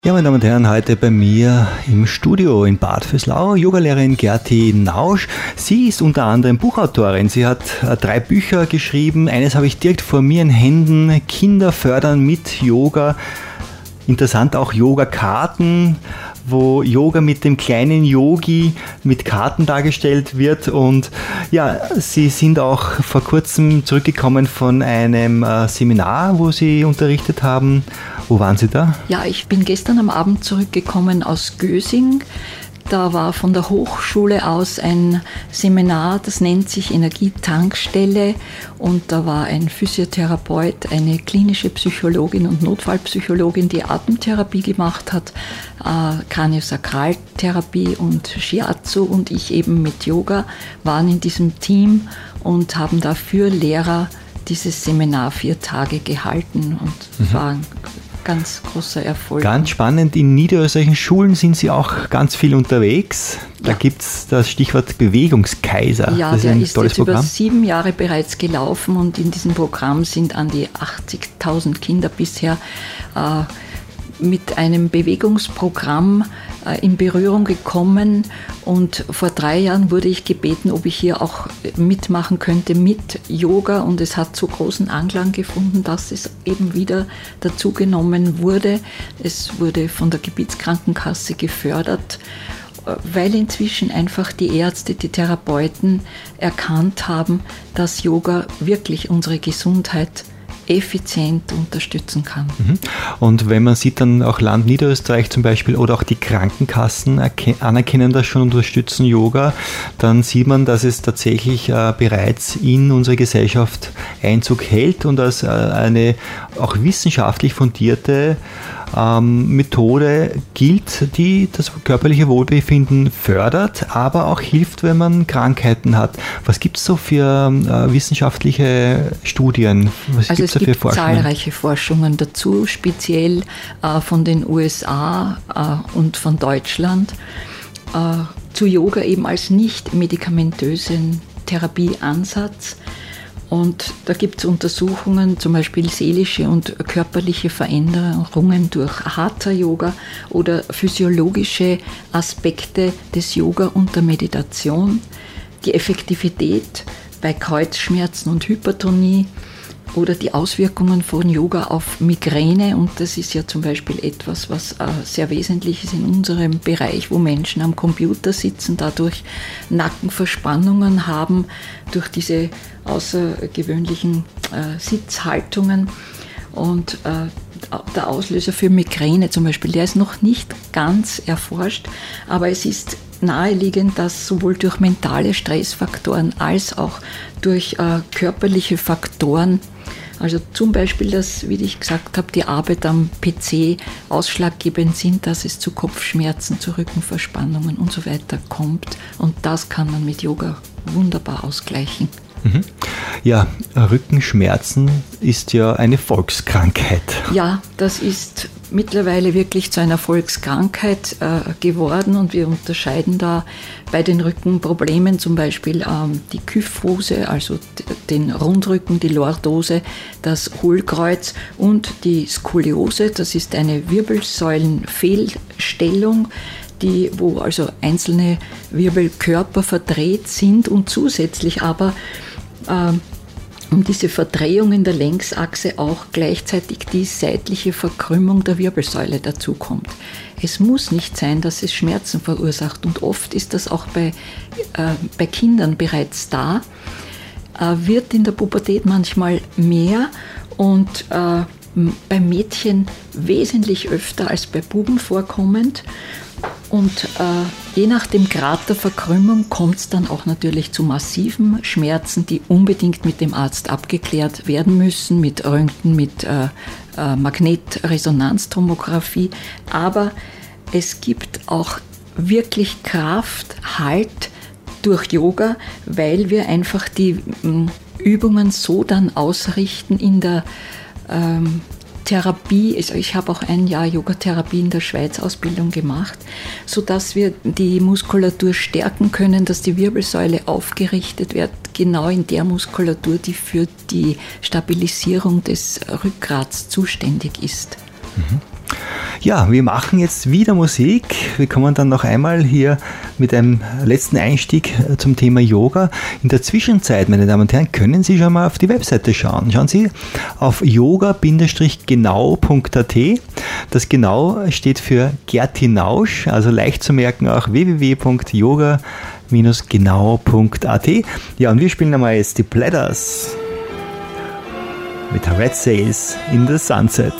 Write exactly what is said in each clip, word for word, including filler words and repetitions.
Ja, meine Damen und Herren, heute bei mir im Studio in Bad Vöslau Yogalehrerin Gerti Nausch. Sie ist unter anderem Buchautorin. Sie hat äh, drei Bücher geschrieben. Eines habe ich direkt vor mir in Händen. Kinder fördern mit Yoga. Interessant auch Yoga-Karten, wo Yoga mit dem kleinen Yogi mit Karten dargestellt wird. Und ja, Sie sind auch vor kurzem zurückgekommen von einem äh, Seminar, wo Sie unterrichtet haben. Wo waren Sie da? Ja, ich bin gestern am Abend zurückgekommen aus Gösing. Da war von der Hochschule aus ein Seminar, das nennt sich Energietankstelle, und da war ein Physiotherapeut, eine klinische Psychologin und Notfallpsychologin, die Atemtherapie gemacht hat, äh, Kraniosakraltherapie und Shiatsu, und ich eben mit Yoga waren in diesem Team und haben da für Lehrer dieses Seminar vier Tage gehalten, und mhm. war ganz großer Erfolg. Ganz spannend, in niederösterreichischen Schulen sind Sie auch ganz viel unterwegs. Da ja. gibt es das Stichwort Bewegungskaiser. Ja, das ist der ein ist tolles jetzt Programm. Über sieben Jahre bereits gelaufen, und in diesem Programm sind an die achtzigtausend Kinder bisher äh, mit einem Bewegungsprogramm äh, in Berührung gekommen, und vor drei Jahren wurde ich gebeten, ob ich hier auch mitmachen könnte mit Yoga, und es hat so großen Anklang gefunden, dass es eben wieder dazu genommen wurde. Es wurde von der Gebietskrankenkasse gefördert, weil inzwischen einfach die Ärzte, die Therapeuten erkannt haben, dass Yoga wirklich unsere Gesundheit effizient unterstützen kann. Und wenn man sieht, dann auch Land Niederösterreich zum Beispiel oder auch die Krankenkassen anerkennen das schon, unterstützen Yoga, dann sieht man, dass es tatsächlich äh, bereits in unsere Gesellschaft Einzug hält und als äh, eine auch wissenschaftlich fundierte ähm, Methode gilt, die das körperliche Wohlbefinden fördert, aber auch hilft, wenn man Krankheiten hat. Was gibt es so für äh, wissenschaftliche Studien? Was also es gibt zahlreiche Forschungen dazu, speziell äh, von den U S A äh, und von Deutschland, äh, zu Yoga eben als nicht medikamentösen Therapieansatz. Und da gibt es Untersuchungen, zum Beispiel seelische und körperliche Veränderungen durch Hatha-Yoga oder physiologische Aspekte des Yoga und der Meditation, die Effektivität bei Kreuzschmerzen und Hypertonie oder die Auswirkungen von Yoga auf Migräne. Und das ist ja zum Beispiel etwas, was äh, sehr wesentlich ist in unserem Bereich, wo Menschen am Computer sitzen, dadurch Nackenverspannungen haben, durch diese außergewöhnlichen äh, Sitzhaltungen. Und äh, der Auslöser für Migräne zum Beispiel, der ist noch nicht ganz erforscht, aber es ist naheliegend, dass sowohl durch mentale Stressfaktoren als auch durch äh, körperliche Faktoren, also zum Beispiel, dass, wie ich gesagt habe, die Arbeit am P C ausschlaggebend sind, dass es zu Kopfschmerzen, zu Rückenverspannungen und so weiter kommt. Und das kann man mit Yoga wunderbar ausgleichen. Mhm. Ja, Rückenschmerzen ist ja eine Volkskrankheit. Ja, das ist mittlerweile wirklich zu einer Volkskrankheit äh, geworden, und wir unterscheiden da bei den Rückenproblemen zum Beispiel ähm, die Kyphose, also d- den Rundrücken, die Lordose, das Hohlkreuz und die Skoliose. Das ist eine Wirbelsäulenfehlstellung, die, wo also einzelne Wirbelkörper verdreht sind und zusätzlich aber äh, um diese Verdrehung in der Längsachse auch gleichzeitig die seitliche Verkrümmung der Wirbelsäule dazukommt. Es muss nicht sein, dass es Schmerzen verursacht, und oft ist das auch bei, äh, bei Kindern bereits da, äh, wird in der Pubertät manchmal mehr und äh, bei Mädchen wesentlich öfter als bei Buben vorkommend. Und äh, je nach dem Grad der Verkrümmung kommt es dann auch natürlich zu massiven Schmerzen, die unbedingt mit dem Arzt abgeklärt werden müssen, mit Röntgen, mit äh, äh, Magnetresonanztomographie. Aber es gibt auch wirklich Kraft, Halt durch Yoga, weil wir einfach die m, Übungen so dann ausrichten in der ähm, Therapie, also ich habe auch ein Jahr Yogatherapie in der Schweiz Ausbildung gemacht, sodass wir die Muskulatur stärken können, dass die Wirbelsäule aufgerichtet wird, genau in der Muskulatur, die für die Stabilisierung des Rückgrats zuständig ist. Mhm. Ja, wir machen jetzt wieder Musik. Wir kommen dann noch einmal hier mit einem letzten Einstieg zum Thema Yoga. In der Zwischenzeit, meine Damen und Herren, können Sie schon mal auf die Webseite schauen. Schauen Sie auf yoga genau punkt a t. Das Genau steht für Gerti Nausch, also leicht zu merken auch w w w punkt yoga genau punkt a t. Ja, und wir spielen einmal jetzt die Platters mit Red Sails in the Sunset.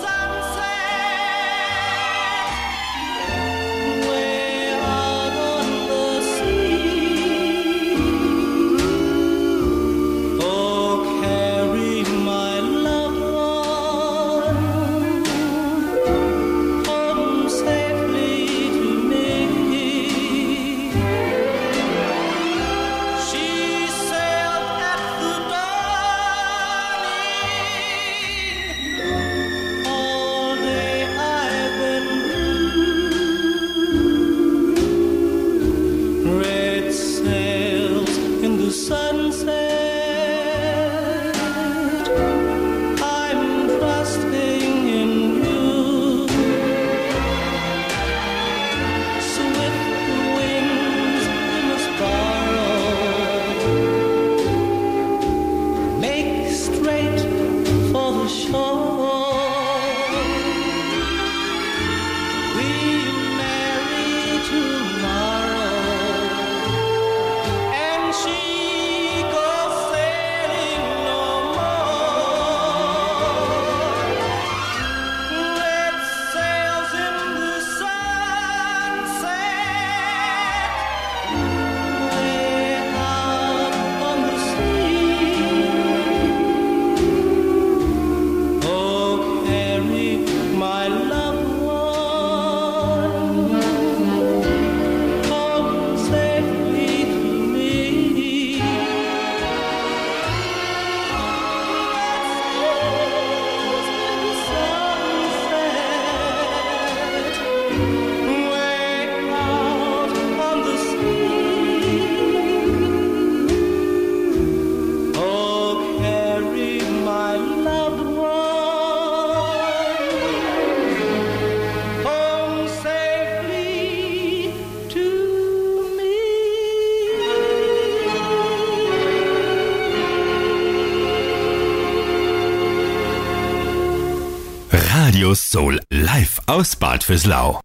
Radio Soul live aus Bad Vöslau.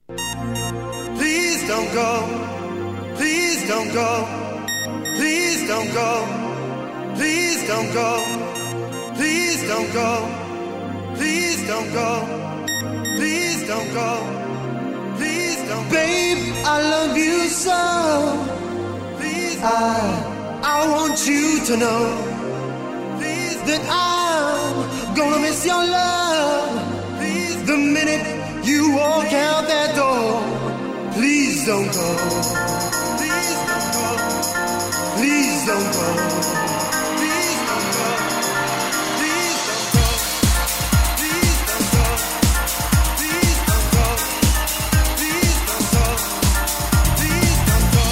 Please don't go, please don't go, please don't go, please don't go, please don't go, please don't go, please don't go, please don't go. Babe, I love you so. Please, I, I want you to know, please, that I'm gonna miss your love. The minute you walk out that door, please don't go. Please don't go. Please don't go. Please don't go. Please don't go. Please don't go. Please don't go. Please don't go. Please don't go.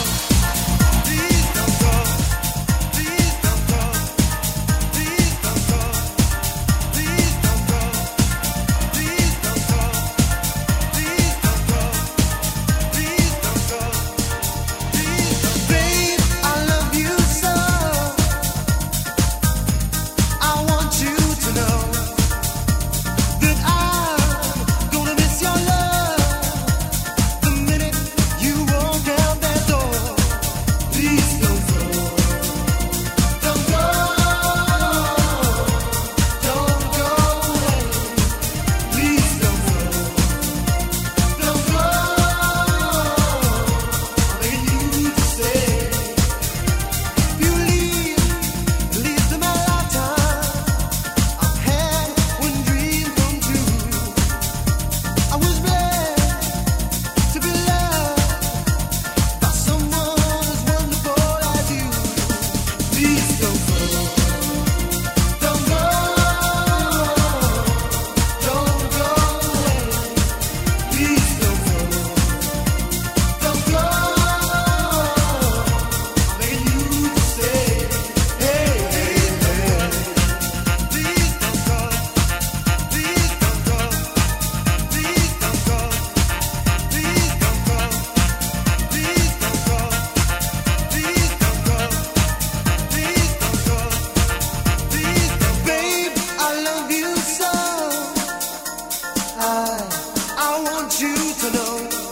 Please don't go. Please don't go. Please don't go. Please don't go. Please don't go. Please don't go. Please don't go. Please don't go. Babe, I love you so. want you to know